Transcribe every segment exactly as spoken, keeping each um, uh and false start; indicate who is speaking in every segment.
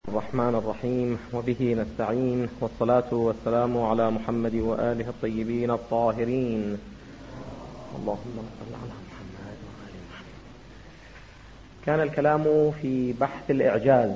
Speaker 1: الرحمن الرحيم، وبه نستعين، والصلاة والسلام على محمد وآله الطيبين الطاهرين. اللهم صل على محمد وآل محمد. كان الكلام في بحث الإعجاز،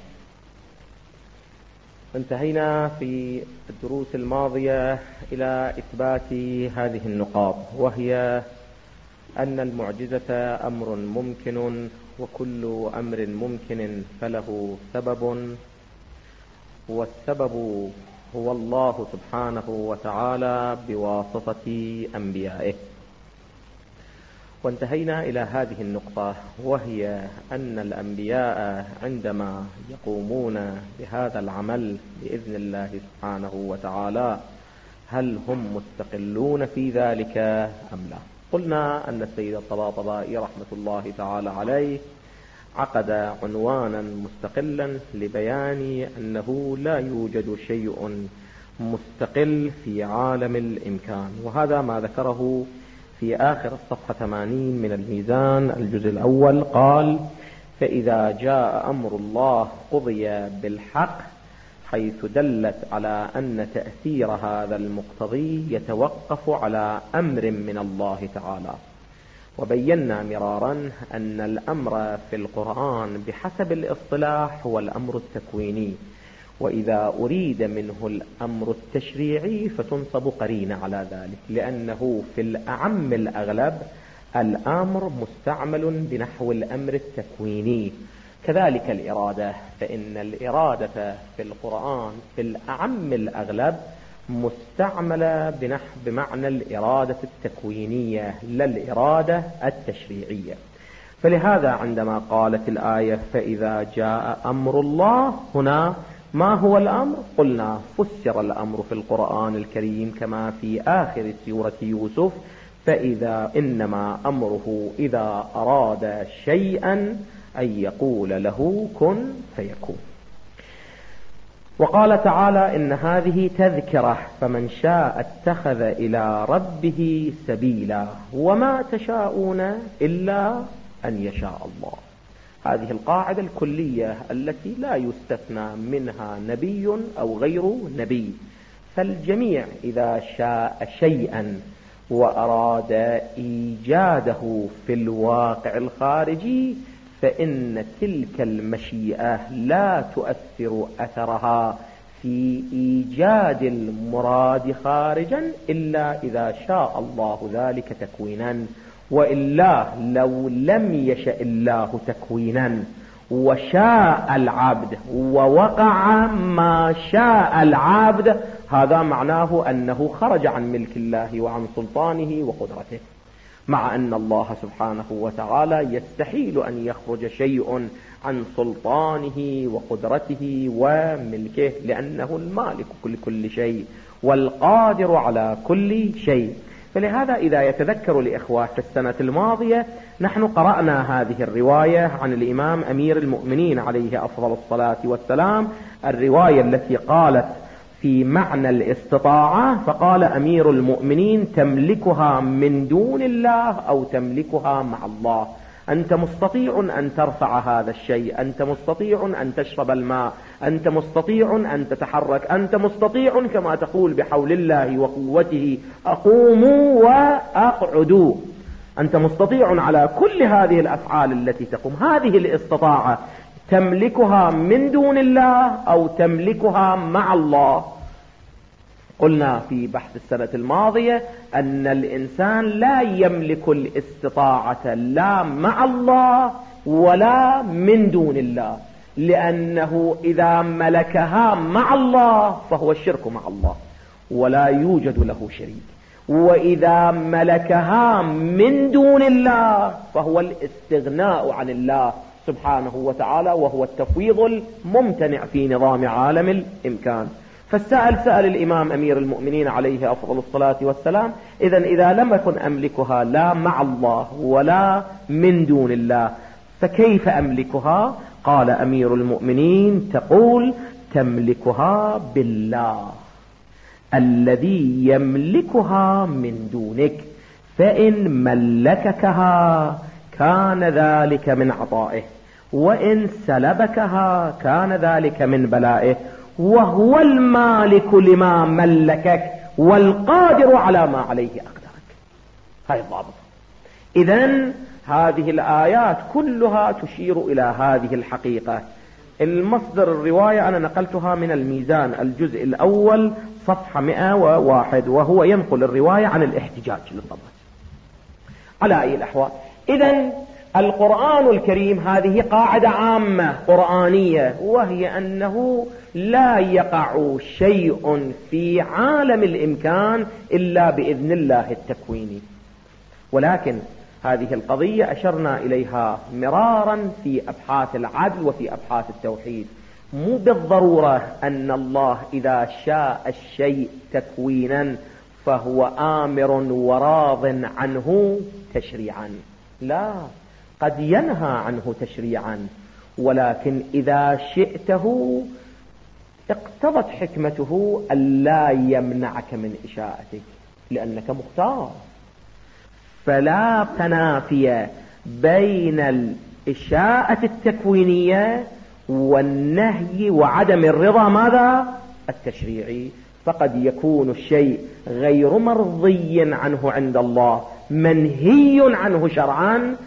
Speaker 1: انتهينا في الدروس الماضية إلى إثبات هذه النقاط، وهي أن المعجزة أمر ممكن، وكل أمر ممكن فله سبب، والسبب هو الله سبحانه وتعالى بواسطة أنبيائه. وانتهينا إلى هذه النقطة، وهي أن الأنبياء عندما يقومون بهذا العمل بإذن الله سبحانه وتعالى هل هم مستقلون في ذلك أم لا؟ قلنا أن السيد الطباطبائي رحمة الله تعالى عليه عقد عنوانا مستقلا لبيان أنه لا يوجد شيء مستقل في عالم الإمكان، وهذا ما ذكره في آخر الصفحة ثمانين من الميزان الجزء الأول. قال: فإذا جاء أمر الله قضي بالحق، حيث دلت على أن تأثير هذا المقتضي يتوقف على أمر من الله تعالى. وبينا مرارا أن الأمر في القرآن بحسب الاصطلاح هو الأمر التكويني، وإذا أريد منه الأمر التشريعي فتنصب قرينة على ذلك، لأنه في الأعم الأغلب الأمر مستعمل بنحو الأمر التكويني. كذلك الإرادة، فإن الإرادة في القرآن في الأعم الأغلب مستعملة بنحو بمعنى الإرادة التكوينية لا الإرادة التشريعية. فلهذا عندما قالت الآية فإذا جاء أمر الله، هنا ما هو الأمر؟ قلنا فسر الأمر في القرآن الكريم كما في آخر سورة يوسف: فإذا إنما أمره إذا أراد شيئا أن يقول له كن فيكون. وقال تعالى: إن هذه تذكرة فمن شاء اتخذ إلى ربه سبيلا وما تشاءون إلا أن يشاء الله. هذه القاعدة الكلية التي لا يستثنى منها نبي أو غير نبي، فالجميع إذا شاء شيئا وأراد إيجاده في الواقع الخارجي فإن تلك المشيئة لا تؤثر أثرها في إيجاد المراد خارجا إلا إذا شاء الله ذلك تكوينا، وإلا لو لم يشأ الله تكوينا وشاء العبد ووقع ما شاء العبد، هذا معناه أنه خرج عن ملك الله وعن سلطانه وقدرته، مع أن الله سبحانه وتعالى يستحيل أن يخرج شيء عن سلطانه وقدرته وملكه، لأنه المالك كل كل شيء والقادر على كل شيء. فلهذا إذا يتذكر الإخوة في السنة الماضية نحن قرأنا هذه الرواية عن الإمام أمير المؤمنين عليه أفضل الصلاة والسلام، الرواية التي قالت في معنى الاستطاعة، فقال أمير المؤمنين: تملكها من دون الله أو تملكها مع الله. أنت مستطيع أن ترفع هذا الشيء، أنت مستطيع أن تشرب الماء، أنت مستطيع أن تتحرك، أنت مستطيع كما تقول بحول الله وقوته أقوموا وأقعدوا، أنت مستطيع على كل هذه الأفعال التي تقوم. هذه الاستطاعة تملكها من دون الله أو تملكها مع الله. قلنا في بحث السنة الماضية أن الإنسان لا يملك الاستطاعة لا مع الله ولا من دون الله، لأنه إذا ملكها مع الله فهو الشرك مع الله ولا يوجد له شريك، وإذا ملكها من دون الله فهو الاستغناء عن الله سبحانه وتعالى، وهو التفويض الممتنع في نظام عالم الإمكان. فالسائل سأل الإمام أمير المؤمنين عليه أفضل الصلاة والسلام: إذن إذا لم أكن أملكها لا مع الله ولا من دون الله فكيف أملكها؟ قال أمير المؤمنين: تقول تملكها بالله الذي يملكها من دونك، فإن ملككها كان ذلك من عطائه، وإن سلبكها كان ذلك من بلائه، وهو المالك لما ملكك والقادر على ما عليه أقدرك. هاي الضابط. إذن هذه الآيات كلها تشير إلى هذه الحقيقة. المصدر الرواية أنا نقلتها من الميزان الجزء الأول صفحة مئة وواحد، وهو ينقل الرواية عن الاحتجاج للضبط. على أي الأحوال، إذن القرآن الكريم هذه قاعدة عامة قرآنية، وهي أنه لا يقع شيء في عالم الإمكان إلا بإذن الله التكويني. ولكن هذه القضية أشرنا إليها مرارا في أبحاث العدل وفي أبحاث التوحيد. مو بالضرورة أن الله إذا شاء الشيء تكوينا فهو آمر وراض عنه تشريعا، لا، قد ينهى عنه تشريعا، ولكن إذا شئته اقتضت حكمته ألا يمنعك من إشاءتك لأنك مختار. فلا تنافي بين الإشاءة التكوينية والنهي وعدم الرضا ماذا؟ التشريعي. فقد يكون الشيء غير مرضي عنه عند الله، منهي عنه شرعا،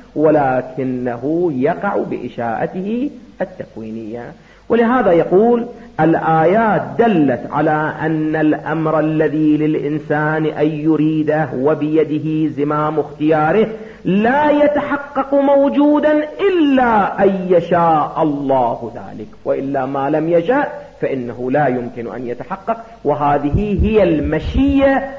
Speaker 1: ولكنه يقع بإشاءته التكوينية. ولهذا يقول الآيات دلت على أن الأمر الذي للإنسان أن يريده وبيده زمام اختياره لا يتحقق موجودا إلا أن يشاء الله ذلك، وإلا ما لم يشاء فإنه لا يمكن أن يتحقق. وهذه هي المشيئة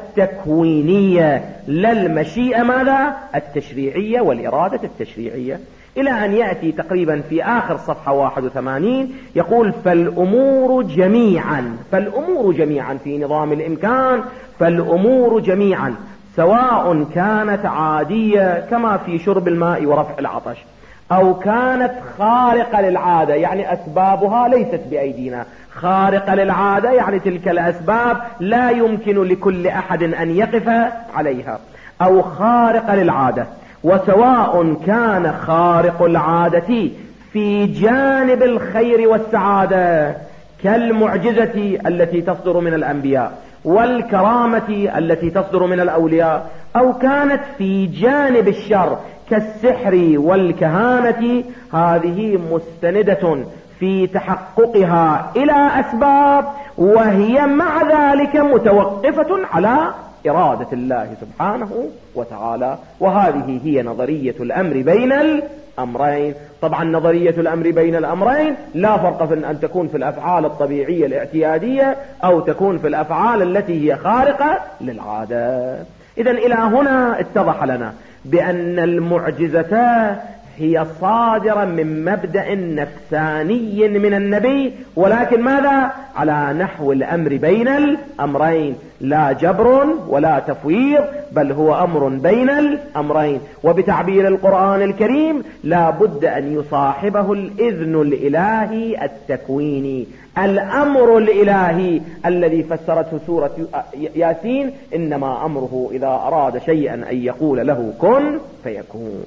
Speaker 1: التكوينية، لا المشيئة ماذا؟ التشريعية والإرادة التشريعية. إلى أن يأتي تقريبا في آخر صفحة واحد وثمانين يقول فالأمور جميعا، فالأمور جميعا في نظام الإمكان، فالأمور جميعا سواء كانت عادية كما في شرب الماء ورفع العطش، أو كانت خارقة للعادة يعني أسبابها ليست بأيدينا، خارقة للعادة يعني تلك الأسباب لا يمكن لكل أحد أن يقف عليها، أو خارقة للعادة. وسواء كان خارق العادة في جانب الخير والسعادة كالمعجزة التي تصدر من الأنبياء والكرامة التي تصدر من الأولياء، أو كانت في جانب الشر كالسحر والكهانة، هذه مستندة في تحققها إلى أسباب، وهي مع ذلك متوقفة على إرادة الله سبحانه وتعالى. وهذه هي نظرية الأمر بين الأمرين. طبعا نظرية الأمر بين الأمرين لا فرق في أن تكون في الأفعال الطبيعية الاعتيادية أو تكون في الأفعال التي هي خارقة للعادة. إذن إلى هنا اتضح لنا بأن المعجزة هي صادرة من مبدأ نفساني من النبي، ولكن ماذا؟ على نحو الأمر بين الأمرين، لا جبر ولا تفويض، بل هو أمر بين الأمرين. وبتعبير القرآن الكريم لا بد أن يصاحبه الإذن الإلهي التكويني، الأمر الإلهي الذي فسرته سورة ياسين إنما أمره إذا أراد شيئا أن يقول له كن فيكون.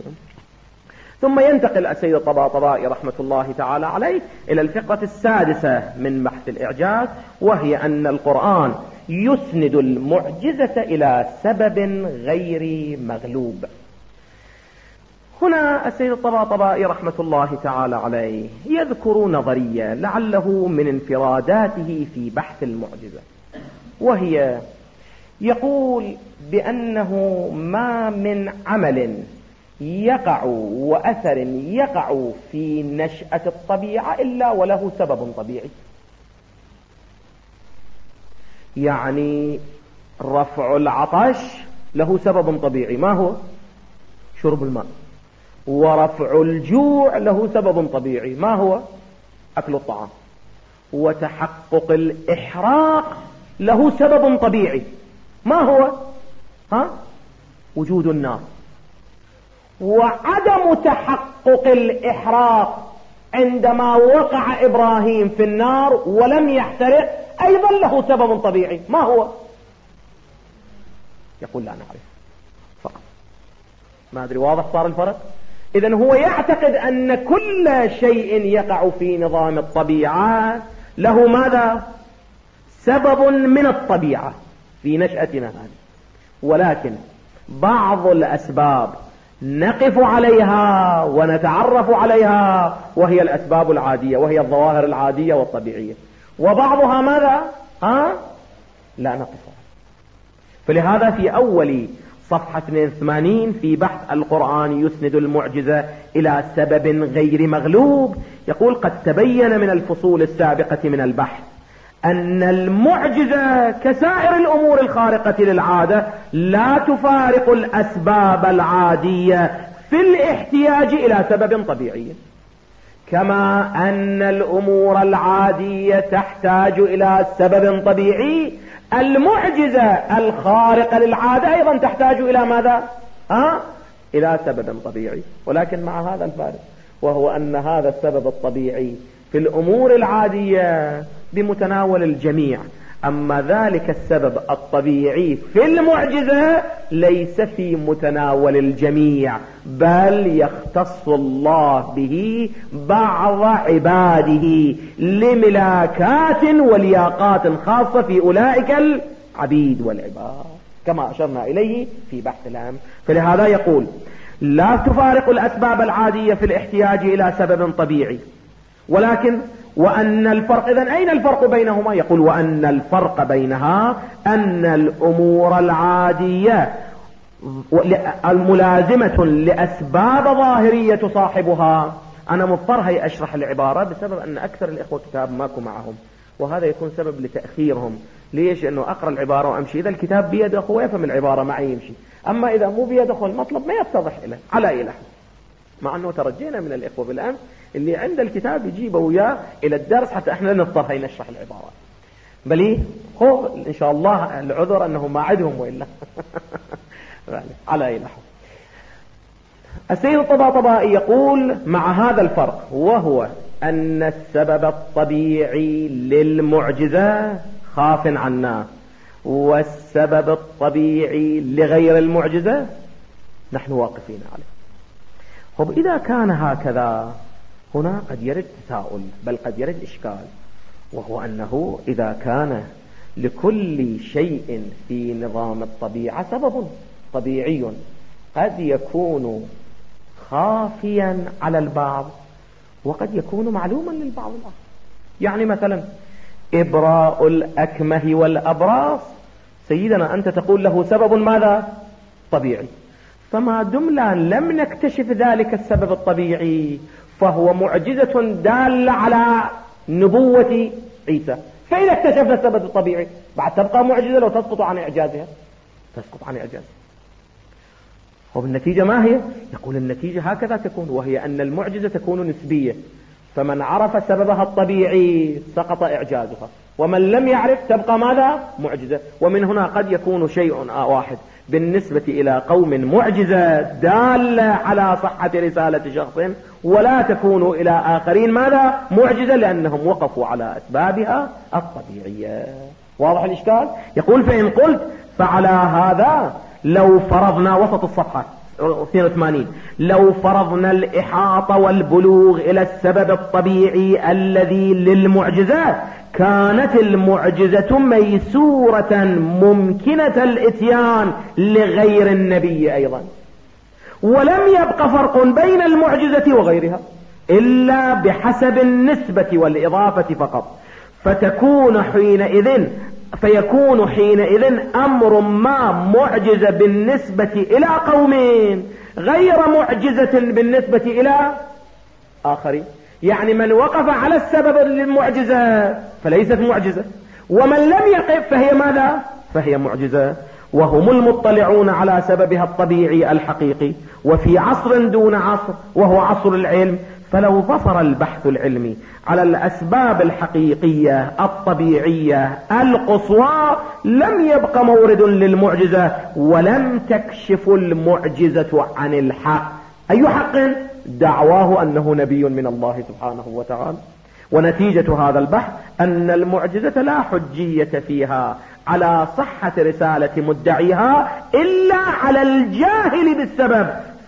Speaker 1: ثم ينتقل السيد الطباطبائي رحمة الله تعالى عليه إلى الفقرة السادسة من بحث الإعجاز، وهي أن القرآن يسند المعجزة إلى سبب غير مغلوب. هنا السيد الطباطبائي رحمة الله تعالى عليه يذكر نظرية لعله من انفراداته في بحث المعجزة، وهي يقول بأنه ما من عمل يقع وأثر يقع في نشأة الطبيعة إلا وله سبب طبيعي. يعني رفع العطش له سبب طبيعي، ما هو؟ شرب الماء. ورفع الجوع له سبب طبيعي، ما هو؟ أكل الطعام. وتحقق الإحراق له سبب طبيعي، ما هو؟ ها؟ وجود النار. وعدم تحقق الإحراق عندما وقع إبراهيم في النار ولم يحترق أيضا له سبب طبيعي، ما هو؟ يقول لا نعرف فقط. ما أدري واضح صار الفرق؟ إذن هو يعتقد أن كل شيء يقع في نظام الطبيعة له ماذا؟ سبب من الطبيعة في نشأتنا هذه، ولكن بعض الأسباب نقف عليها ونتعرف عليها وهي الأسباب العادية، وهي الظواهر العادية والطبيعية، وبعضها ماذا؟ ها؟ لا نقف عليها. فلهذا في أول صفحة اثنين وثمانين في بحث القرآن يسند المعجزة إلى سبب غير مغلوب يقول: قد تبين من الفصول السابقة من البحث أن المعجزة كسائر الأمور الخارقة للعادة لا تفارق الأسباب العادية في الاحتياج إلى سبب طبيعي، كما أن الأمور العادية تحتاج إلى سبب طبيعي، المعجزة الخارقة للعادة أيضا تحتاج إلى ماذا؟ ها؟ إلى سبب طبيعي، ولكن مع هذا الفارق، وهو أن هذا السبب الطبيعي في الأمور العادية بمتناول الجميع، أما ذلك السبب الطبيعي في المعجزة ليس في متناول الجميع، بل يختص الله به بعض عباده لملاكات ولياقات خاصة في أولئك العبيد والعباد، كما أشرنا إليه في بحث الأمر. فلهذا يقول: لا تفارق الأسباب العادية في الاحتياج إلى سبب طبيعي، ولكن وأن الفرق، إذن أين الفرق بينهما؟ يقول: وأن الفرق بينها أن الأمور العادية الملازمة لأسباب ظاهرية تصاحبها. أنا مضطر هي أشرح العبارة بسبب أن أكثر الإخوة كتاب ماكو معهم، وهذا يكون سبب لتأخيرهم. ليش؟ أنه أقرأ العبارة وأمشي، إذا الكتاب بيده أخوه يفهم العبارة معي يمشي، أما إذا مو بيده أخوه المطلب ما يتضح له على أي لحظة. مع أنه ترجينا من الإخوة بالأمس اللي عند الكتاب يجيبه وياه إلى الدرس حتى إحنا نضطر هي نشرح العبارات. بلي هو إن شاء الله العذر أنه ما عدهم وإلا على أي لحظة. السيد الطباطبائي يقول: مع هذا الفرق، وهو أن السبب الطبيعي للمعجزة خاف عنا، والسبب الطبيعي لغير المعجزة نحن واقفين عليه. طب إذا كان هكذا هنا قد يرد تساؤل، بل قد يرد إشكال، وهو أنه إذا كان لكل شيء في نظام الطبيعة سبب طبيعي قد يكون خافيا على البعض وقد يكون معلوما للبعض الآخر. يعني مثلا إبراء الأكمه والأبراص، سيدنا أنت تقول له سبب ماذا؟ طبيعي، فما دمنا لم نكتشف ذلك السبب الطبيعي فهو معجزة دالة على نبوة عيسى. فإذا اكتشفنا السبب الطبيعي بعد تبقى معجزة لو تسقط عن إعجازها، تسقط عن إعجازها. والنتيجة ما هي؟ يقول النتيجة هكذا تكون، وهي أن المعجزة تكون نسبية، فمن عرف سببها الطبيعي سقط إعجازها، ومن لم يعرف تبقى ماذا؟ معجزة. ومن هنا قد يكون شيء واحد بالنسبة إلى قوم معجزة دالة على صحة رسالة شخص، ولا تكون إلى آخرين ماذا؟ معجزة، لأنهم وقفوا على أسبابها الطبيعية. واضح الإشكال؟ يقول: فإن قلت فعلى هذا لو فرضنا، وسط الصفحة اثنين وثمانين، لو فرضنا الإحاطة والبلوغ إلى السبب الطبيعي الذي للمعجزات كانت المعجزة ميسورة ممكنة الاتيان لغير النبي أيضا، ولم يبق فرق بين المعجزة وغيرها إلا بحسب النسبة والإضافة فقط، فتكون حينئذ فيكون حينئذ أمر ما معجزة بالنسبة إلى قومين غير معجزة بالنسبة إلى آخرين. يعني من وقف على السبب للمعجزة فليست معجزة، ومن لم يقف فهي ماذا؟ فهي معجزة. وهم المطلعون على سببها الطبيعي الحقيقي، وفي عصر دون عصر وهو عصر العلم، فلو ظفر البحث العلمي على الأسباب الحقيقية الطبيعية القصوى لم يبق مورد للمعجزة، ولم تكشف المعجزة عن الحق. أي حق؟ دعواه أنه نبي من الله سبحانه وتعالى. ونتيجة هذا البحث أن المعجزة لا حجية فيها على صحة رسالة مدعيها إلا على الجاهل بالسبب،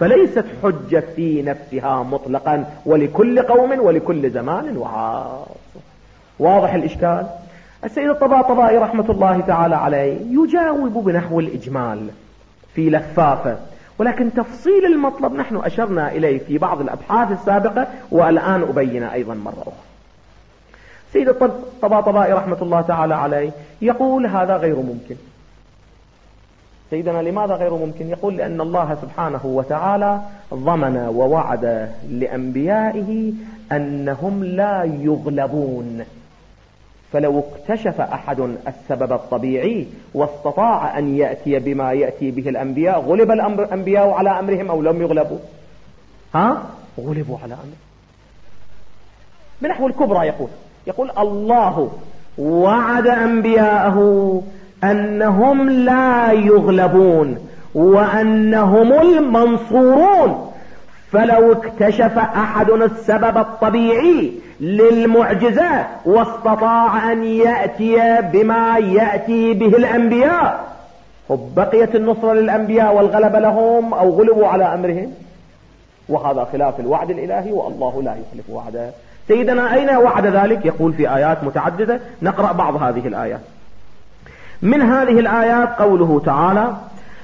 Speaker 1: فليست حجة في نفسها مطلقا، ولكل قوم ولكل زمان وعاصر. واضح الإشكال؟ السيد الطباطبائي رحمة الله تعالى عليه يجاوب بنحو الإجمال في لفافة، ولكن تفصيل المطلب نحن أشرنا إليه في بعض الأبحاث السابقة، والآن أبين أيضا مرة أخرى. سيد الطباطبائي رحمة الله تعالى عليه يقول هذا غير ممكن. سيدنا لماذا غير ممكن؟ يقول لأن الله سبحانه وتعالى ضمن ووعد لأنبيائه أنهم لا يغلبون، فلو اكتشف أحد السبب الطبيعي واستطاع أن يأتي بما يأتي به الأنبياء، غلب الأنبياء على أمرهم أو لم يغلبوا؟ ها؟ غلبوا على أمرهم. بنحو الكبرى يقول يقول الله وعد أنبياءه أنهم لا يغلبون وأنهم المنصورون، فلو اكتشف أحد السبب الطبيعي للمعجزة واستطاع أن يأتي بما يأتي به الأنبياء، بقيت النصرة للأنبياء والغلبة لهم أو غلبوا على أمرهم؟ وهذا خلاف الوعد الإلهي، والله لا يخلف وعده. سيدنا أين وعد ذلك؟ يقول في آيات متعددة، نقرأ بعض هذه الآيات. من هذه الآيات قوله تعالى،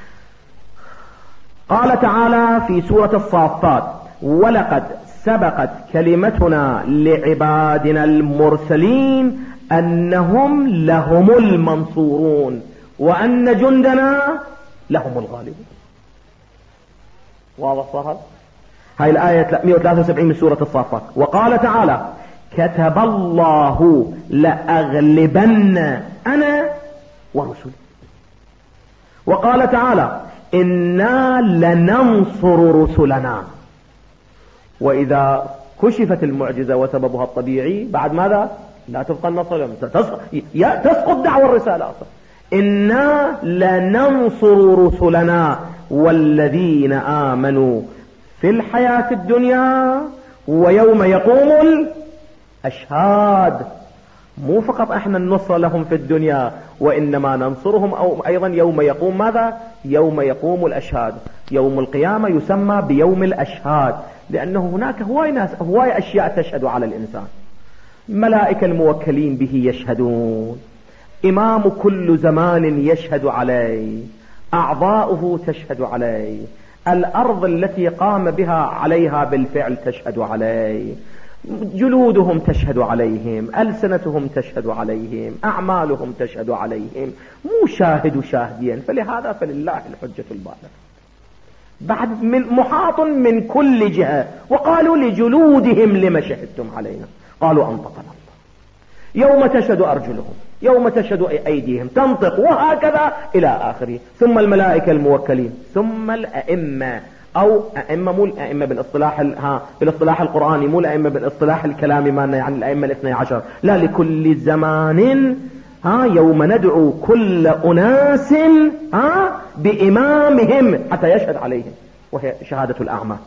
Speaker 1: قال تعالى في سورة الصافات: ولقد سبقت كلمتنا لعبادنا المرسلين أنهم لهم المنصورون وأن جندنا لهم الغالبون. واضح صار؟ هاي الآية مئة وثلاثة وسبعين من سورة الصافات. وقال تعالى: كتب الله لأغلبن أنا ورسلي. وقال تعالى: إنا لننصر رسلنا. وإذا كشفت المعجزة وسببها الطبيعي بعد ماذا؟ لا تبقى النصر لهم، تسقط دعوى الرسالة أصلا. إنا لننصر رسلنا والذين آمنوا في الحياة الدنيا ويوم يقوم الأشهاد. مو فقط احنا النصر لهم في الدنيا، وإنما ننصرهم أو أيضا يوم يقوم ماذا؟ يوم يقوم الأشهاد. يوم القيامة يسمى بيوم الأشهاد، لأنه هناك هواي ناس هواي أشياء تشهد على الإنسان. ملائكة الموكلين به يشهدون، إمام كل زمان يشهد عليه، أعضاؤه تشهد عليه، الأرض التي قام بها عليها بالفعل تشهد عليه، جلودهم تشهد عليهم، ألسنتهم تشهد عليهم، أعمالهم تشهد عليهم، مو شاهد شاهدين. فلهذا فلله الحجة البالغة، بعد من محاط من كل جهة. وقالوا لجلودهم لما شهدتم علينا؟ قالوا أنطقنا الله. يوم تشهد أرجلهم، يوم تشهد أيديهم، تنطق، وهكذا إلى آخره. ثم الملائكة الموكلين، ثم الأئمة، أو أئمة مو الأئمة بالاصطلاح ها بالاصطلاح القرآني، مو الأئمة بالاصطلاح الكلامي مالنا يعني الأئمة الاثني عشر، لا، لكل زمان ها يوم ندعو كل أناس ها بإمامهم حتى يشهد عليهم، وهي شهادة الأعمى.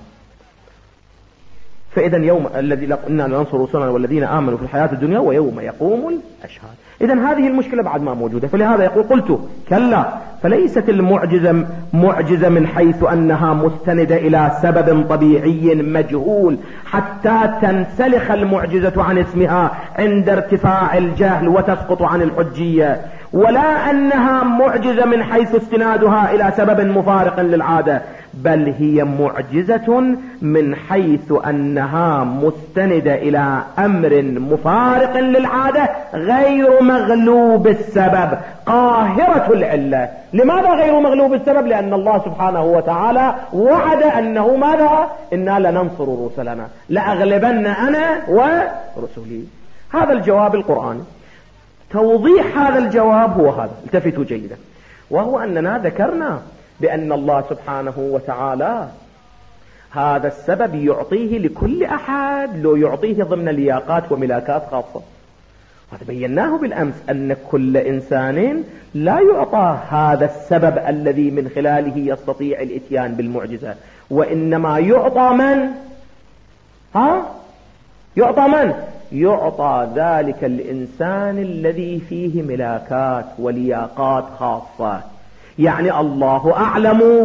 Speaker 1: فإذا يوم الذي إنا لننصر رسلنا والذين آمنوا في الحياة الدنيا ويوم يقوم الأشهاد. إذا هذه المشكلة بعد ما موجودة. فلهذا يقول: قلت كلا، فليست المعجزة معجزة من حيث أنها مستندة إلى سبب طبيعي مجهول حتى تنسلخ المعجزة عن اسمها عند ارتفاع الجهل وتسقط عن الحجية، ولا أنها معجزة من حيث استنادها إلى سبب مفارق للعادة، بل هي معجزة من حيث أنها مستندة إلى أمر مفارق للعادة غير مغلوب السبب قاهرة العلة. لماذا غير مغلوب السبب؟ لأن الله سبحانه وتعالى وعد أنه ماذا؟ إنا لننصر رسلنا، لأغلبن أنا ورسلي. هذا الجواب القرآني. توضيح هذا الجواب هو هذا، التفتوا جيدا، وهو أننا ذكرنا بأن الله سبحانه وتعالى هذا السبب يعطيه لكل أحد، لو يعطيه ضمن لياقات وملاكات خاصة. هذا بيناه بالأمس، أن كل إنسان لا يعطى هذا السبب الذي من خلاله يستطيع الإتيان بالمعجزة، وإنما يعطى من؟ ها؟ يعطى من؟ يعطى ذلك الإنسان الذي فيه ملاكات ولياقات خاصة. يعني الله أعلم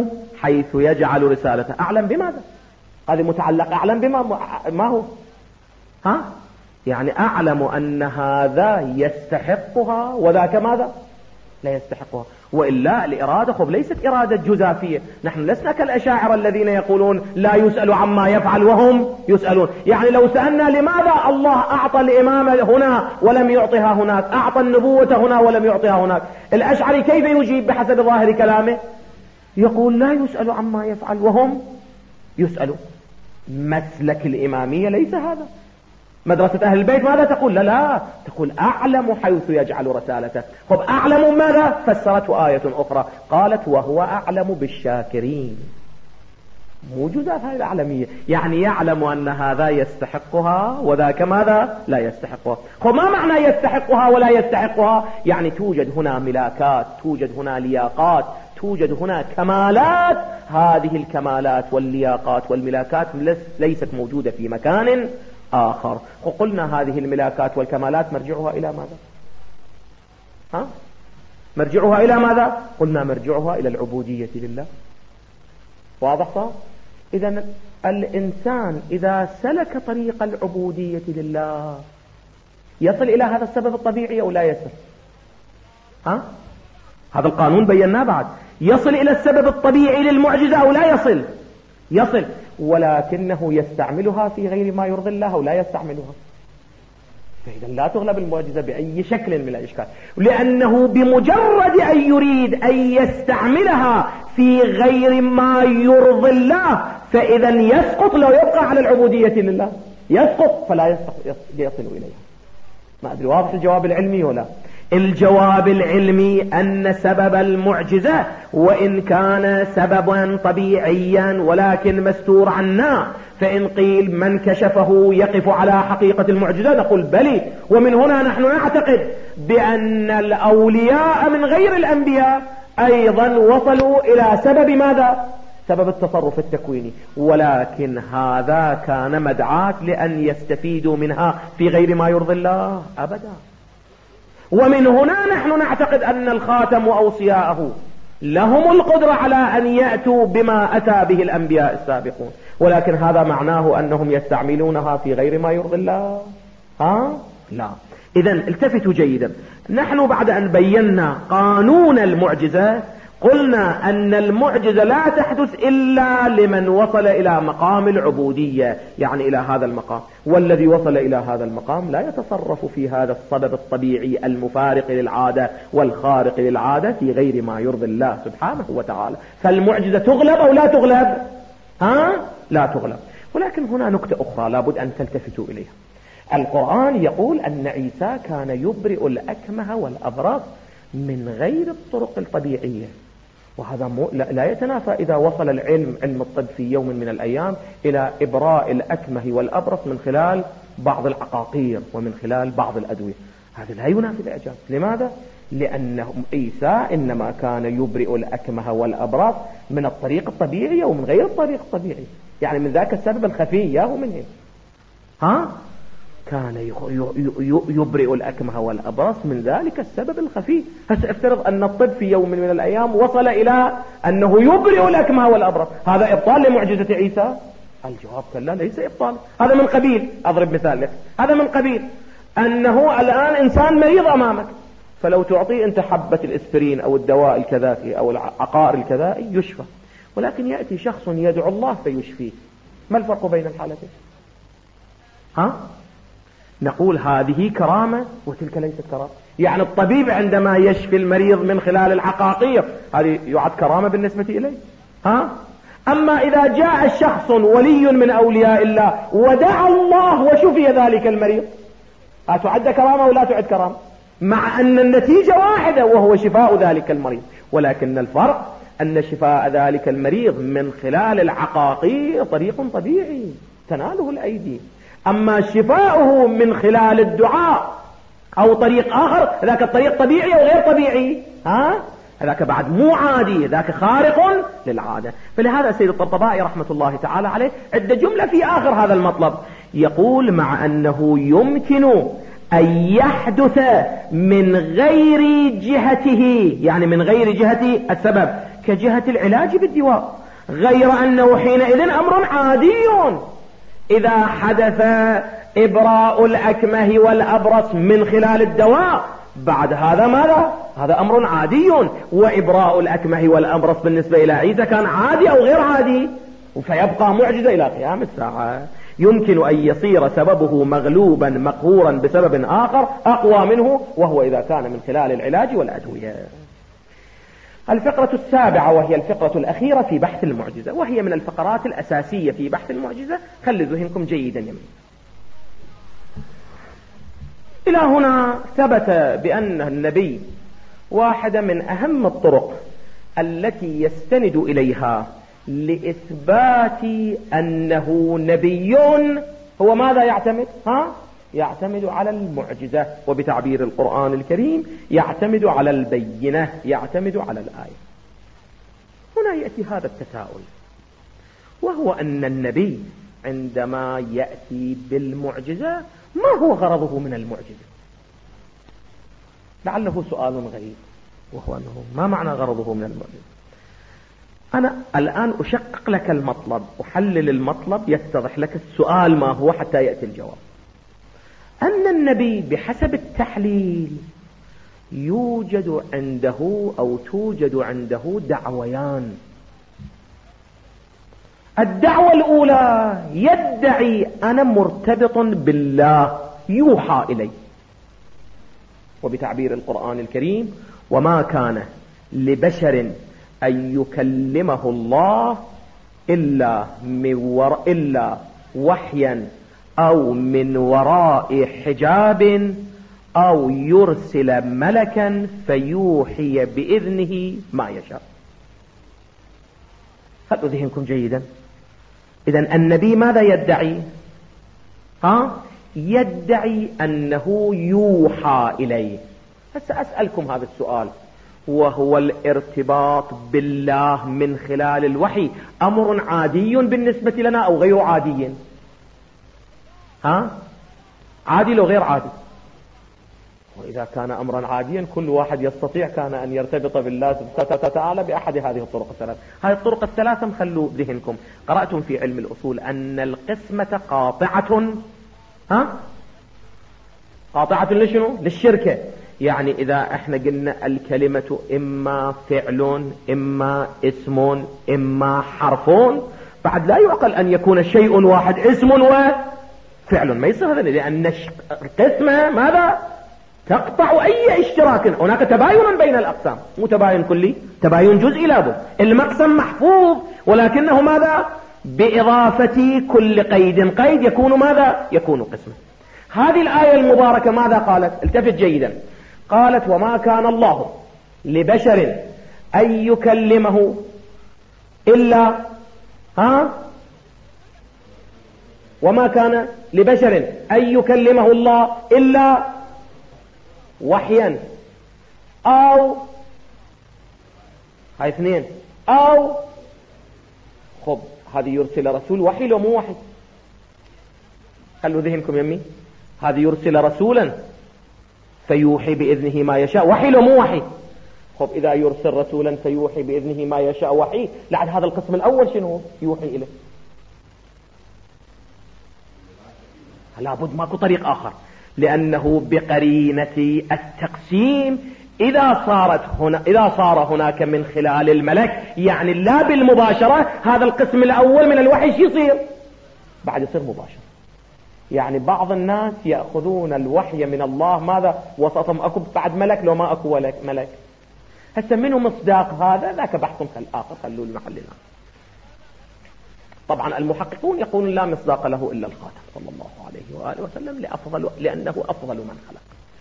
Speaker 1: حيث يجعل رسالته. أعلم بماذا؟ هذه متعلق أعلم بما ما هو ها؟ يعني أعلم أن هذا يستحقها وذاك ماذا؟ لا يستحقها. وإلا الإرادة خب ليست إرادة جزافية. نحن لسنا كالأشاعرة الذين يقولون لا يسأل عما يفعل وهم يسألون. يعني لو سألنا لماذا الله أعطى الإمامة هنا ولم يعطها هناك، أعطى النبوة هنا ولم يعطها هناك، الأشعري كيف يجيب بحسب ظاهر كلامه؟ يقول لا يسأل عما يفعل وهم يسألون. مسلك الإمامية ليس هذا. مدرسة أهل البيت ماذا تقول؟ لا لا تقول أعلم حيث يجعل رسالته. خب أعلم ماذا؟ فسرته آية أخرى قالت وهو أعلم بالشاكرين. موجودة هذه الأعلمية، يعني يعلم أن هذا يستحقها وذاك ماذا؟ لا يستحقها. خب ما معنى يستحقها ولا يستحقها؟ يعني توجد هنا ملاكات، توجد هنا لياقات، توجد هنا كمالات. هذه الكمالات واللياقات والملاكات ليست موجودة في مكان آخر. وقلنا هذه الملاكات والكمالات مرجعها إلى ماذا؟ ها؟ مرجعها إلى ماذا؟ قلنا مرجعها إلى العبودية لله. واضح صار؟ إذن الإنسان إذا سلك طريق العبودية لله يصل إلى هذا السبب الطبيعي أو لا يصل؟ ها؟ هذا القانون بيناه بعد. يصل إلى السبب الطبيعي للمعجزة أو لا يصل؟ يصل، ولكنه يستعملها في غير ما يرضي الله ولا يستعملها. فإذا لا تغلب المعجزة بأي شكل من الإشكال، لأنه بمجرد أن يريد أن يستعملها في غير ما يرضي الله فإذا يسقط. لو يبقى على العبودية لله يسقط فلا يصل إليها. ما أدري واضح الجواب العلمي ولا؟ الجواب العلمي أن سبب المعجزة وإن كان سببا طبيعيا ولكن مستور عنا، فإن قيل من كشفه يقف على حقيقة المعجزة نقول بلي. ومن هنا نحن نعتقد بأن الأولياء من غير الأنبياء أيضا وصلوا إلى سبب ماذا؟ سبب التصرف التكويني، ولكن هذا كان مدعاة لأن يستفيدوا منها في غير ما يرضي الله أبدا. ومن هنا نحن نعتقد أن الخاتم وأوصياءه لهم القدرة على أن يأتوا بما أتى به الأنبياء السابقون، ولكن هذا معناه أنهم يستعملونها في غير ما يرضي الله؟ ها؟ لا. إذن التفتوا جيدا. نحن بعد أن بينا قانون المعجزة قلنا أن المعجزة لا تحدث إلا لمن وصل إلى مقام العبودية، يعني إلى هذا المقام. والذي وصل إلى هذا المقام لا يتصرف في هذا السبب الطبيعي المفارق للعادة والخارق للعادة في غير ما يرضي الله سبحانه وتعالى. فالمعجزة تغلب أو لا تغلب؟ ها؟ لا تغلب. ولكن هنا نكتة أخرى لابد أن تلتفتوا إليها. القرآن يقول أن عيسى كان يبرئ الأكمه والأبرص من غير الطرق الطبيعية، وهذا لا يتنافى إذا وصل العلم علم الطب في يوم من الأيام إلى إبراء الأكمه والأبرص من خلال بعض العقاقير ومن خلال بعض الأدوية. هذا لا ينافي الإعجاز. لماذا؟ لأن عيسى إنما كان يبرئ الأكمه والأبرص من الطريق الطبيعي ومن غير الطريق الطبيعي، يعني من ذاك السبب الخفي ياهو منهم. ها؟ كان يبرئ الأكمه والأبرص من ذلك السبب الخفي. هسه افترض أن الطب في يوم من الأيام وصل إلى أنه يبرئ الأكمه والأبرص، هذا إبطال لمعجزة عيسى؟ الجواب كلا، ليس إبطال. هذا من قبيل، أضرب مثال لك، هذا من قبيل أنه الآن إنسان مريض أمامك، فلو تعطيه أنت حبة الإسبرين أو الدواء الكذائي أو العقار الكذائي يشفى، ولكن يأتي شخص يدعو الله فيشفيه. ما الفرق بين الحالتين؟ ها؟ نقول هذه كرامة وتلك ليست كرامة. يعني الطبيب عندما يشفي المريض من خلال العقاقير هذه يعد كرامة بالنسبة إليه. ها؟ أما إذا جاء الشخص ولي من أولياء الله ودعا الله وشفي ذلك المريض أتعد كرامة ولا تعد كرامة؟ مع أن النتيجة واحدة وهو شفاء ذلك المريض، ولكن الفرق أن شفاء ذلك المريض من خلال العقاقير طريق طبيعي تناله الأيدي، أما شفاؤه من خلال الدعاء أو طريق آخر ذاك الطريق طبيعي أو غير طبيعي. ها؟ ذاك بعد مو عادي، ذاك خارق للعادة. فلهذا السيد الطبطبائي رحمة الله تعالى عليه عد جملة في آخر هذا المطلب يقول مع أنه يمكن أن يحدث من غير جهته، يعني من غير جهة السبب كجهة العلاج بالدواء، غير أنه حينئذ أمر عادي. إذا حدث إبراء الأكمه والأبرص من خلال الدواء بعد هذا ماذا؟ هذا أمر عادي. وإبراء الأكمه والأبرص بالنسبة إلى عيسى كان عادي أو غير عادي؟ فيبقى معجزة إلى قيام الساعة. يمكن أن يصير سببه مغلوبا مقهورا بسبب آخر أقوى منه، وهو إذا كان من خلال العلاج والأدوية. الفقرة السابعة وهي الفقرة الأخيرة في بحث المعجزة، وهي من الفقرات الأساسية في بحث المعجزة. خلوا ذهنكم جيدا يمين. إلى هنا ثبت بأن النبي واحدة من أهم الطرق التي يستند إليها لإثبات أنه نبي هو ماذا يعتمد؟ ها؟ يعتمد على المعجزة، وبتعبير القرآن الكريم يعتمد على البينة، يعتمد على الآية. هنا يأتي هذا التساؤل، وهو أن النبي عندما يأتي بالمعجزة ما هو غرضه من المعجزة؟ لعله سؤال غريب، وهو أنه ما معنى غرضه من المعجزة؟ أنا الآن أشقق لك المطلب، أحلل المطلب، يتضح لك السؤال ما هو حتى يأتي الجواب. أن النبي بحسب التحليل يوجد عنده أو توجد عنده دعويان. الدعوة الأولى يدعي أنا مرتبط بالله، يوحى إلي، وبتعبير القرآن الكريم وما كان لبشر أن يكلمه الله إلا من وراء إلا وحيا أو من وراء حجاب أو يرسل ملكا فيوحي بإذنه ما يشاء. خلوا ذهنكم جيدا. إذن النبي ماذا يدعي؟ ها؟ يدعي أنه يوحى إليه. سأسألكم هذا السؤال، وهو الارتباط بالله من خلال الوحي أمر عادي بالنسبة لنا أو غير عادي؟ ها؟ عادي لو غير عادي؟ وإذا كان أمرا عاديا كل واحد يستطيع كان أن يرتبط بالله سبحانه وتعالى بأحد هذه الطرق الثلاث. هذه الطرق الثلاثة خلوا ذهنكم، قرأتم في علم الأصول أن القسمة قاطعة، ها؟ قاطعة لشنو؟ للشركة. يعني إذا احنا قلنا الكلمة إما فعل إما اسم إما حرف، بعد لا يعقل أن يكون شيء واحد اسم وفعل، ما يصير هذا، لأن القسمة ماذا؟ تقطع أي اشتراك. هناك تباين بين الأقسام، مو تباين كلي، تباين جزئي لابد. المقسم محفوظ ولكنه ماذا؟ بإضافة كل قيد قيد يكون ماذا؟ يكون قسمة. هذه الآية المباركة ماذا قالت؟ التفت جيدا. قالت وما كان الله لبشر أن يكلمه إلا ها وما كان لبشر أن يكلمه الله إلا وحيا أو هاي اثنين أو خب هذه يرسل رسول، وحي لو مو وحي؟ خلوا ذهنكم يمي. هذه يرسل رسولا فيوحي بإذنه ما يشاء، وحي لو مو وحي؟ خب إذا يرسل رسولا فيوحي بإذنه ما يشاء وحي، لعد هذا القسم الأول شنو يوحي إليه؟ لابد ماكو طريق آخر، لأنه بقرينة التقسيم إذا صارت هنا إذا صار هناك من خلال الملك، يعني لا بالمباشرة، هذا القسم الأول من الوحي شو يصير؟ بعد يصير مباشر. يعني بعض الناس يأخذون الوحي من الله ماذا؟ وسطهم أكو بعد ملك لو ما أكو ملك. هسه منه مصداق هذا؟ ذاك بحث آخر، خلوه المحلنا. طبعا المحققون يقولون لا مصداق له إلا الخاتم صلى الله عليه وآله وسلم، لأفضل لأنه أفضل من خلق.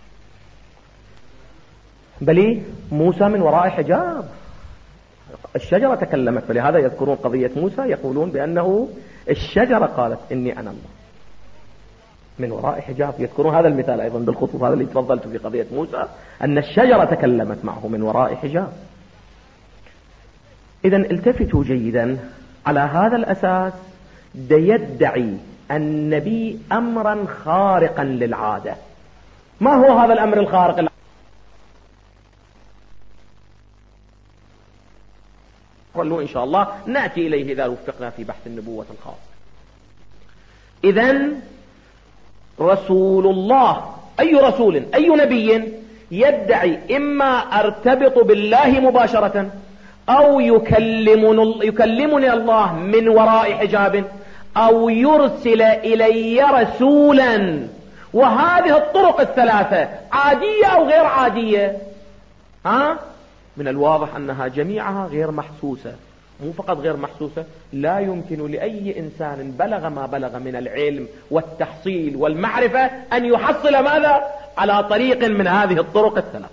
Speaker 1: بل موسى من وراء حجاب، الشجرة تكلمت، فلهذا يذكرون قضية موسى، يقولون بأنه الشجرة قالت إني أنا الله من وراء حجاب. يذكرون هذا المثال أيضا بالخصوص، هذا اللي تفضلت في قضية موسى، أن الشجرة تكلمت معه من وراء حجاب. إذن التفتوا جيدا، على هذا الأساس يدعي النبي أمرا خارقا للعادة. ما هو هذا الأمر الخارق؟ ولو إن شاء الله نأتي إليه إذا وفقنا في بحث النبوة الخاص. إذن رسول الله، أي رسول أي نبي يدعي إما أرتبط بالله مباشرة أو يكلمني, يكلمني الله من وراء حجاب أو يرسل إلي رسولا، وهذه الطرق الثلاثة عادية أو غير عادية؟ ها؟ من الواضح أنها جميعها غير محسوسة. مو فقط غير محسوسة، لا يمكن لأي إنسان بلغ ما بلغ من العلم والتحصيل والمعرفة أن يحصل ماذا؟ على طريق من هذه الطرق الثلاث.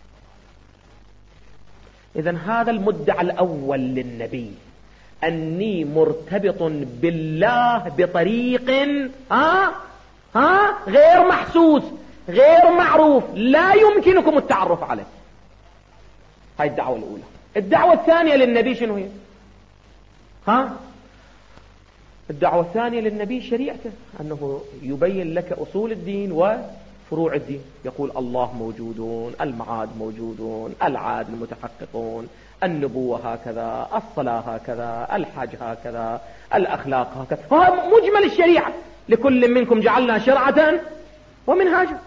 Speaker 1: إذن هذا المدعى الأول للنبي، أني مرتبط بالله بطريق ها ها غير محسوس غير معروف، لا يمكنكم التعرف عليه. هاي الدعوة الأولى. الدعوة الثانية للنبي شنو هي؟ ها؟ الدعوة الثانية للنبي شريعته، أنه يبين لك أصول الدين وفروع الدين. يقول الله موجودون، المعاد موجودون، العاد المتحققون، النبوة هكذا، الصلاة هكذا، الحج هكذا، الأخلاق هكذا. فهذا مجمل الشريعة، لكل منكم جعلنا شرعة ومنهاجا.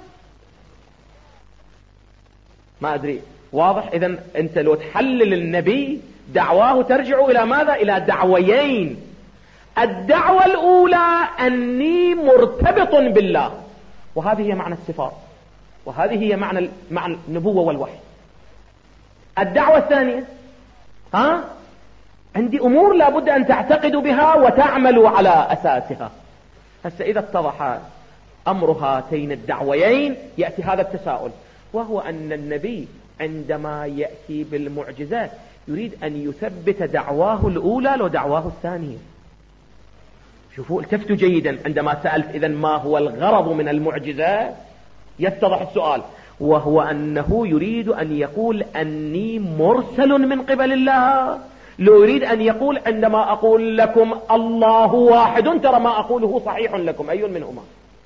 Speaker 1: ما أدري واضح؟ إذن أنت لو تحلل النبي دعواه ترجع إلى ماذا؟ إلى دعويين. الدعوة الأولى أني مرتبط بالله، وهذه هي معنى الصفات، وهذه هي معنى معنى النبوة والوحي. الدعوة الثانية ها عندي أمور لابد أن تعتقدوا بها وتعملوا على أساسها. هسه إذا اتضح أمر هاتين الدعويين يأتي هذا التساؤل، وهو أن النبي عندما يأتي بالمعجزات يريد أن يثبت دعواه الأولى لو دعواه الثانية. شوفوا التفتوا جيدا عندما سألت إذن ما هو الغرض من المعجزات، يتضح السؤال، وهو أنه يريد أن يقول أني مرسل من قبل الله. لو يريد أن يقول عندما أقول لكم الله واحد ترى ما أقوله صحيح لكم، أي منهما؟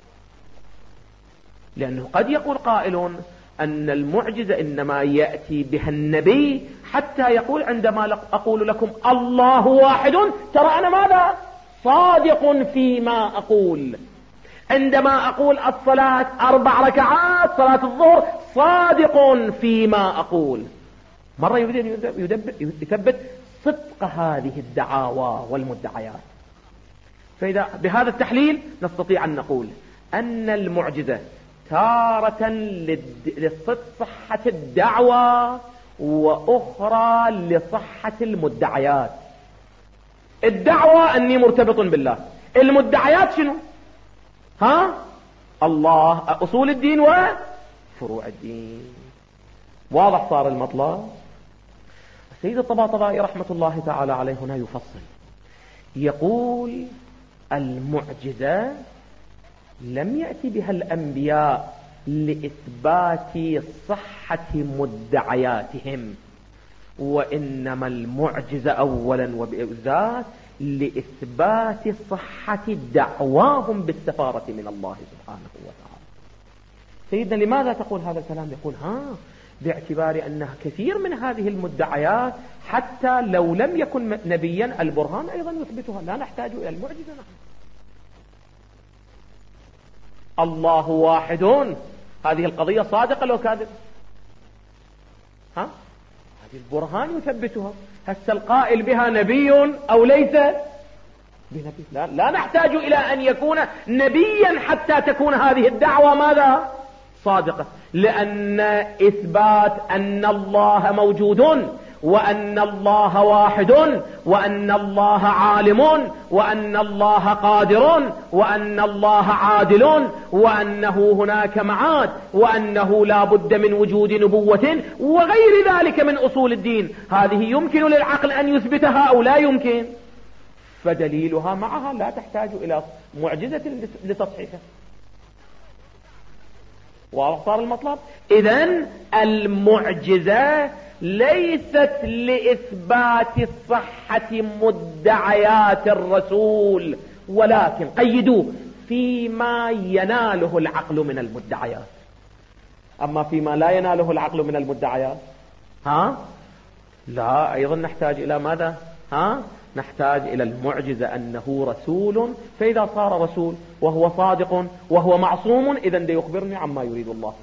Speaker 1: لأنه قد يقول قائل أن المعجزة إنما يأتي بها النبي حتى يقول عندما أقول لكم الله واحد ترى أنا ماذا؟ صادق فيما أقول. عندما أقول الصلاة أربع ركعات صلاة الظهر صادق فيما أقول. مرة يريد أن يثبت صدق هذه الدعاوى والمدعيات. فإذا بهذا التحليل نستطيع أن نقول أن المعجزة تارة لصحة الدعوة وأخرى لصحة المدعيات. الدعوة أني مرتبط بالله، المدعيات شنو؟ ها؟ الله، أصول الدين وفروع الدين. واضح صار المطلب؟ السيد الطباطبائي رحمة الله تعالى عليه هنا يفصل، يقول المعجزة لم يأتي بها الأنبياء لإثبات صحة مدعياتهم، وإنما المعجزة أولا وبالذات لإثبات صحة دعواهم بالسفارة من الله سبحانه وتعالى. سيدنا لماذا تقول هذا الكلام؟ يقول ها باعتبار أن كثير من هذه المدعيات حتى لو لم يكن نبيا البرهان أيضا يثبتها، لا نحتاج إلى المعجزة نحن. الله واحد، هذه القضية صادقة لو كاذب؟ ها؟ هذه البرهان يثبتها. هسه القائل بها نبي أو ليس بنبي؟ لا, لا نحتاج إلى أن يكون نبيا حتى تكون هذه الدعوة ماذا؟ صادقة، لأن إثبات أن الله موجود وأن الله واحد وأن الله عالم وأن الله قادر وأن الله عادل وأنه هناك معاد وأنه لا بد من وجود نبوة وغير ذلك من أصول الدين، هذه يمكن للعقل أن يثبتها أو لا يمكن، فدليلها معها لا تحتاج إلى معجزة لتصحيحها. واضح صار المطلب؟ إذن المعجزة ليست لإثبات صحة مدعيات الرسول، ولكن قيدوا فيما يناله العقل من المدعيات. أما فيما لا يناله العقل من المدعيات ها لا، أيضا نحتاج إلى ماذا؟ ها نحتاج إلى المعجزة أنه رسول، فإذا صار رسول وهو صادق وهو معصوم إذن ده يخبرني عما يريد الله.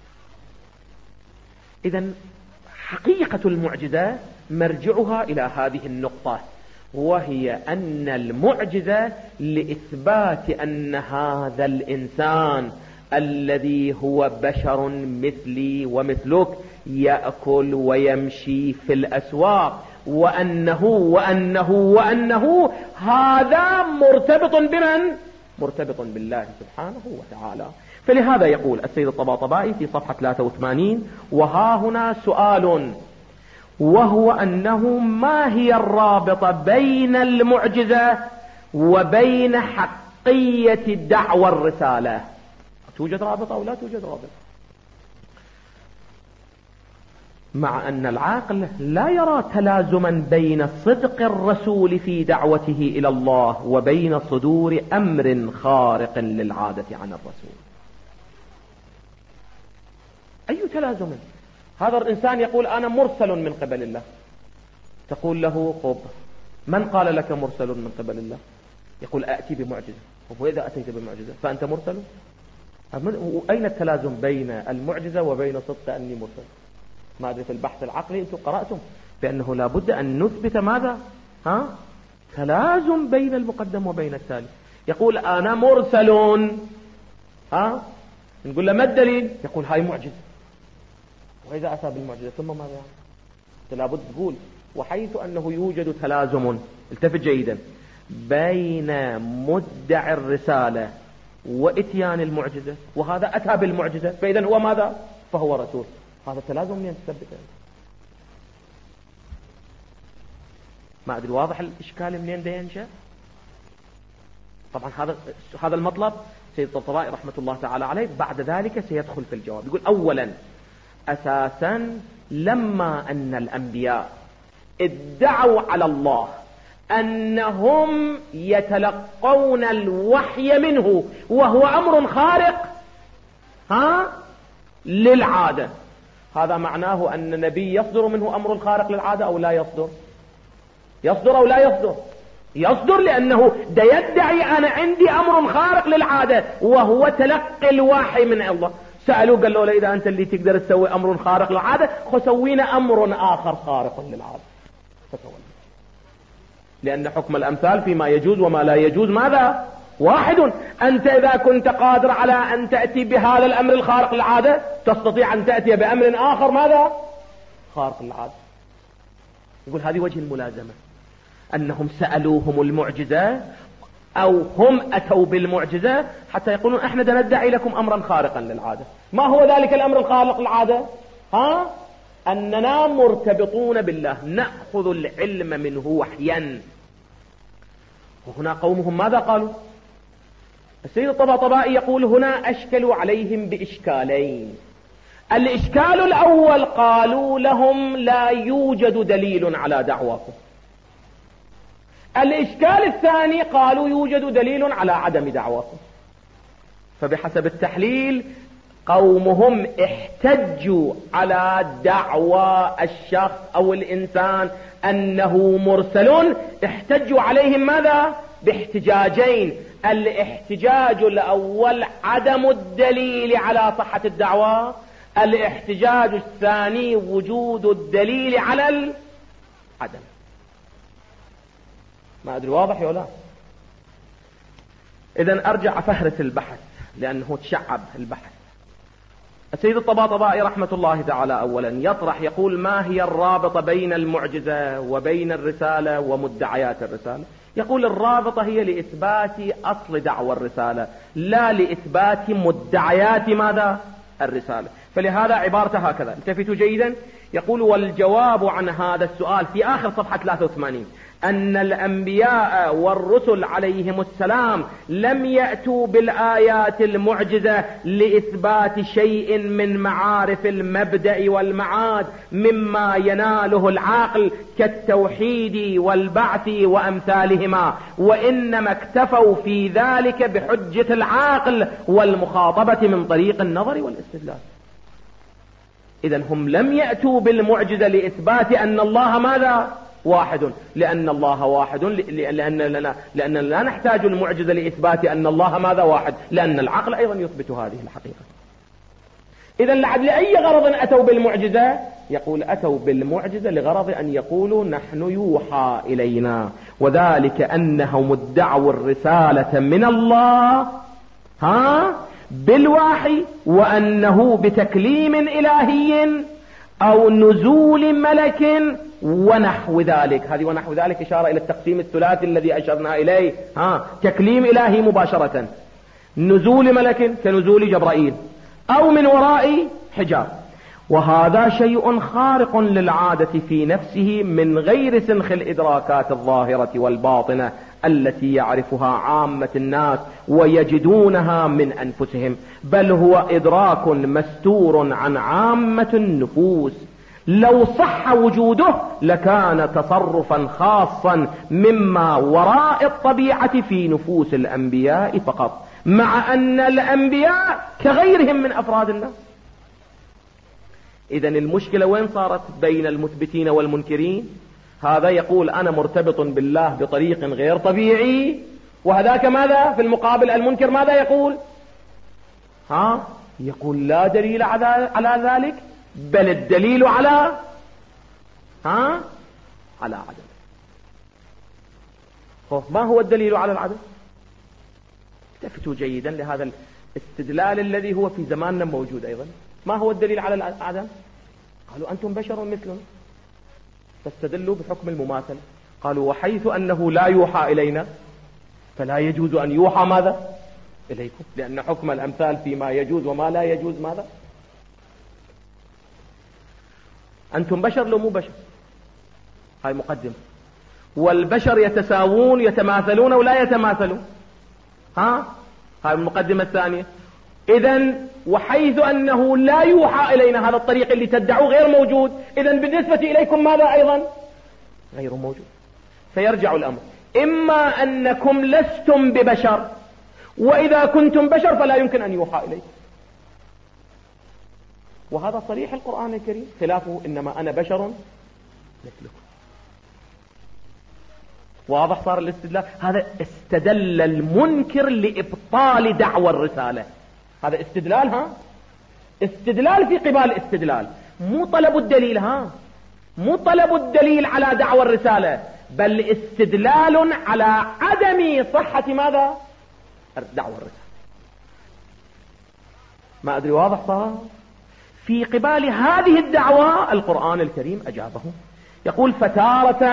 Speaker 1: إذن حقيقة المعجزة مرجعها إلى هذه النقطة، وهي أن المعجزة لإثبات أن هذا الإنسان الذي هو بشر مثلي ومثلك يأكل ويمشي في الأسواق، وأنه وأنه وأنه هذا مرتبط بمن؟ مرتبط بالله سبحانه وتعالى. فلهذا يقول السيد الطباطبائي في صفحة ثلاثة وثمانين: وها هنا سؤال، وهو أنه ما هي الرابطة بين المعجزة وبين حقية دعوى الرسالة؟ توجد رابطة أو لا توجد رابطة؟ مع أن العقل لا يرى تلازما بين صدق الرسول في دعوته إلى الله وبين صدور أمر خارق للعادة عن الرسول. أي تلازم؟ هذا الإنسان يقول أنا مرسل من قبل الله، تقول له خب من قال لك مرسل من قبل الله؟ يقول أأتي بمعجزة. وإذا أتيت بمعجزة فأنت مرسل؟ أين التلازم بين المعجزة وبين صدق أني مرسل؟ ما أدري في البحث العقلي أنتم قرأتم بأنه لا بد أن نثبت ماذا؟ ها؟ تلازم بين المقدم وبين التالي. يقول أنا مرسل، ها؟ نقول له ما الدليل؟ يقول هاي معجزة. وإذا أتى بالمعجزة ثم ماذا يعني؟ لا بد تقول وحيث أنه يوجد تلازم، التفت جيدا، بين مدعي الرسالة وإتيان المعجزة، وهذا أتى بالمعجزة، فإذا هو ماذا؟ فهو رسول. هذا تلازم منين تثبته؟ ما أدري واضح الإشكال منين ده ينشأ؟ طبعا هذا هذا المطلب سيد الطباطبائي رحمة الله تعالى عليه بعد ذلك سيدخل في الجواب. يقول أولا أساسا لما أن الأنبياء ادعوا على الله أنهم يتلقون الوحي منه وهو أمر خارق ها للعادة، هذا معناه أن النبي يصدر منه أمر خارق للعادة أو لا يصدر؟ يصدر أو لا يصدر؟ يصدر، لأنه ده يدعي أنا عندي أمر خارق للعادة وهو تلقي الوحي من الله. سألوه قال له إذا أنت اللي تقدر تسوي أمر خارق للعادة خسوينا أمر آخر خارق للعادة فتولى، لأن حكم الأمثال فيما يجوز وما لا يجوز ماذا؟ واحد. أنت إذا كنت قادر على أن تأتي بهذا الأمر الخارق للعادة تستطيع أن تأتي بأمر آخر ماذا؟ خارق للعادة. يقول هذه وجه الملازمة، أنهم سألوهم المعجزة أو هم أتوا بالمعجزة حتى يقولون احنا ندعي لكم أمرا خارقا للعادة. ما هو ذلك الأمر الخارق للعادة؟ ها؟ أننا مرتبطون بالله، نأخذ العلم منه وحيا. وهنا قومهم ماذا قالوا؟ السيد الطباطبائي يقول هنا أشكلوا عليهم بإشكالين. الإشكال الأول قالوا لهم لا يوجد دليل على دعواكم. الإشكال الثاني قالوا يوجد دليل على عدم دعواكم. فبحسب التحليل قومهم احتجوا على دعوى الشخص أو الإنسان أنه مرسل، احتجوا عليهم ماذا؟ باحتجاجين. الاحتجاج الأول عدم الدليل على صحة الدعوة، الاحتجاج الثاني وجود الدليل على العدم. ما أدري واضح ولا لا؟ إذن أرجع أفهرس البحث لأنه تشعب البحث. السيد الطباطبائي رحمة الله تعالى أولا يطرح يقول ما هي الرابطة بين المعجزة وبين الرسالة ومدعيات الرسالة؟ يقول الرابطة هي لإثبات أصل دعوى الرسالة لا لإثبات مدعيات ماذا؟ الرسالة. فلهذا عبارته هكذا، التفتوا جيدا، يقول والجواب عن هذا السؤال في آخر صفحة ثلاثة وثمانين أن الأنبياء والرسل عليهم السلام لم يأتوا بالآيات المعجزة لإثبات شيء من معارف المبدأ والمعاد مما يناله العقل كالتوحيد والبعث وأمثالهما، وإنما اكتفوا في ذلك بحجة العقل والمخاطبة من طريق النظر والاستدلال. إذن هم لم يأتوا بالمعجزة لإثبات أن الله ماذا؟ واحد، لأن الله واحد، لأن لنا لأن لا نحتاج المعجزة لإثبات أن الله ماذا واحد، لأن العقل أيضا يثبت هذه الحقيقة. إذا لعد لأي غرض أتوا بالمعجزة؟ يقول أتوا بالمعجزة لغرض أن يقولوا نحن يوحى إلينا، وذلك أنهم ادعوا الرسالة من الله ها بالوحي، وأنه بتكليم إلهي أو نزول ملك ونحو ذلك. هذه ونحو ذلك إشارة إلى التقسيم الثلاثي الذي أشرنا إليه، ها تكليم إلهي مباشرة، نزول ملك كنزول جبرائيل، أو من وراء حجاب. وهذا شيء خارق للعادة في نفسه من غير سنخ الإدراكات الظاهرة والباطنة التي يعرفها عامة الناس ويجدونها من أنفسهم، بل هو إدراك مستور عن عامة النفوس. لو صح وجوده لكان تصرفا خاصا مما وراء الطبيعة في نفوس الأنبياء فقط، مع أن الأنبياء كغيرهم من أفراد الناس. إذن المشكلة وين صارت؟ بين المثبتين والمنكرين. هذا يقول أنا مرتبط بالله بطريق غير طبيعي، وهذاك ماذا في المقابل؟ المنكر ماذا يقول؟ ها يقول لا دليل على ذلك، بل الدليل على ها على عدم. ما هو الدليل على العدم؟ التفتوا جيدا لهذا الاستدلال الذي هو في زماننا موجود أيضا. ما هو الدليل على العدم؟ قالوا أنتم بشر مثلنا فاستدلوا بحكم المماثل. قالوا وحيث أنه لا يوحى إلينا فلا يجوز أن يوحى ماذا إليكم، لأن حكم الأمثال فيما يجوز وما لا يجوز ماذا؟ أنتم بشر لو مو بشر، هاي مقدمة. والبشر يتساوون يتماثلون ولا يتماثلون، ها هاي المقدمة الثانية. إذن وحيث أنه لا يوحى إلينا، هذا الطريق اللي تدعوه غير موجود، إذن بالنسبة إليكم ماذا أيضا؟ غير موجود. فيرجع الأمر إما أنكم لستم ببشر، وإذا كنتم بشر فلا يمكن أن يوحى إليكم. وهذا صريح القرآن الكريم، خلافه إنما أنا بشر مثلكم. واضح صار الاستدلال. هذا استدل المنكر لإبطال دعوى الرسالة. هذا استدلال، ها استدلال في قبال استدلال، مو طلب الدليل، ها مو طلب الدليل على دعوى الرسالة، بل استدلال على عدم صحة ماذا؟ دعوى الرسالة. ما أدري واضح صار؟ في قبال هذه الدعوة القرآن الكريم أجابه. يقول فتارة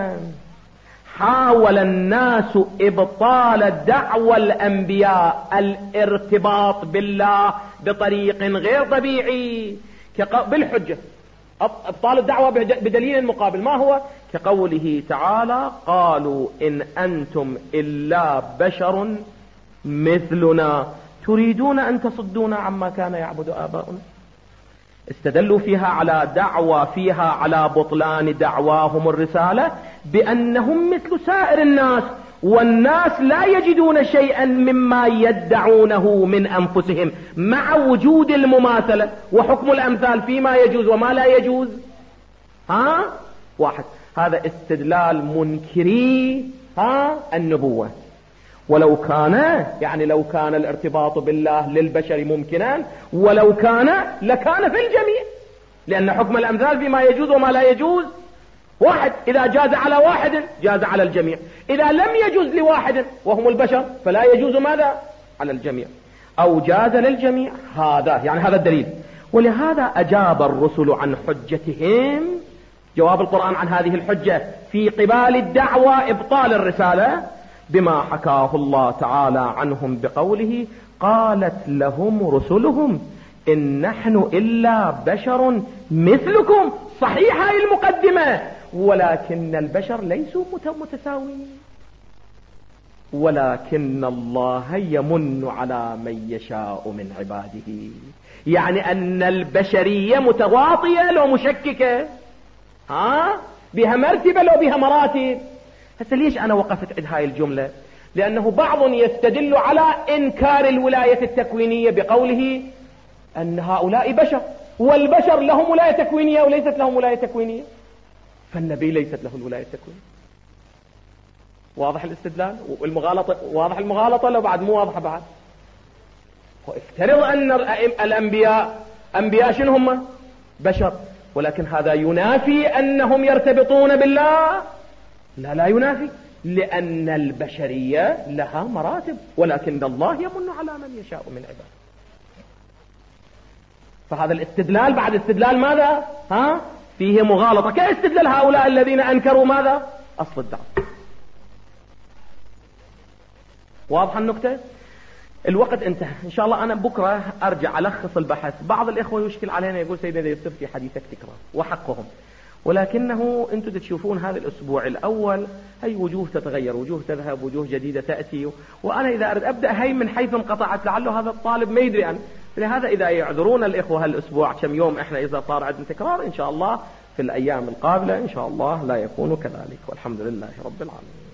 Speaker 1: حاول الناس إبطال دعوى الأنبياء الارتباط بالله بطريق غير طبيعي بالحجة، إبطال الدعوة بدليل مقابل. ما هو؟ كقوله تعالى قالوا إن أنتم إلا بشر مثلنا تريدون أن تصدونا عما كان يعبد آباؤنا. استدلوا فيها على دعوى فيها على بطلان دعواهم الرسالة بأنهم مثل سائر الناس، والناس لا يجدون شيئا مما يدعونه من أنفسهم، مع وجود المماثلة وحكم الأمثال فيما يجوز وما لا يجوز. ها واحد، هذا استدلال منكري ها النبوة. ولو كان يعني لو كان الارتباط بالله للبشر ممكنا، ولو كان لكان في الجميع، لأن حكم الأمثال فيما يجوز وما لا يجوز واحد. إذا جاز على واحد جاز على الجميع، إذا لم يجوز لواحد وهم البشر فلا يجوز ماذا؟ على الجميع، أو جاز للجميع. هذا يعني هذا الدليل. ولهذا أجاب الرسل عن حجتهم، جواب القرآن عن هذه الحجة في قبال الدعوة إبطال الرسالة، بما حكاه الله تعالى عنهم بقوله قالت لهم رسلهم إن نحن إلا بشر مثلكم. صحيحة المقدمة، ولكن البشر ليسوا متساويين، ولكن الله يمن على من يشاء من عباده. يعني أن البشرية متواطية لو مشككة، ها بها مرتبة لو بها مراتب. هسه ليش أنا وقفت عند هاي الجملة؟ لأنه بعض يستدل على إنكار الولاية التكوينية بقوله أن هؤلاء بشر، والبشر لهم ولاية تكوينية وليست لهم ولاية تكوينية. فالنبي ليست له الولاية التكوينية. واضح الاستدلال؟ والمغالطة واضح المغالطة لو بعد مو واضحة بعد. وافترض أن الأنبياء أنبياء شنو هم؟ بشر، ولكن هذا ينافي أنهم يرتبطون بالله؟ لا لا ينافي، لأن البشرية لها مراتب، ولكن الله يمن على من يشاء من عباده. فهذا الاستدلال بعد استدلال ماذا؟ ها؟ فيه مغالطة، كاستدلال هؤلاء الذين أنكروا ماذا؟ أصل الدعوة. واضح النكتة؟ الوقت انتهى، إن شاء الله أنا بكرة أرجع ألخص البحث. بعض الإخوة يشكل علينا يقول سيدنا يصير في حديثك تكرار، وحقهم، ولكنه أنتم تشوفون هذا الأسبوع الأول هي وجوه تتغير، وجوه تذهب، وجوه جديدة تأتي، وأنا إذا أريد أبدأ هي من حيث انقطعت لعله هذا الطالب ما يدري عنه. لهذا إذا يعذرون الإخوة هالأسبوع كم يوم إحنا إذا صار عندنا تكرار، إن شاء الله في الأيام القابلة إن شاء الله لا يكون كذلك، والحمد لله رب العالمين.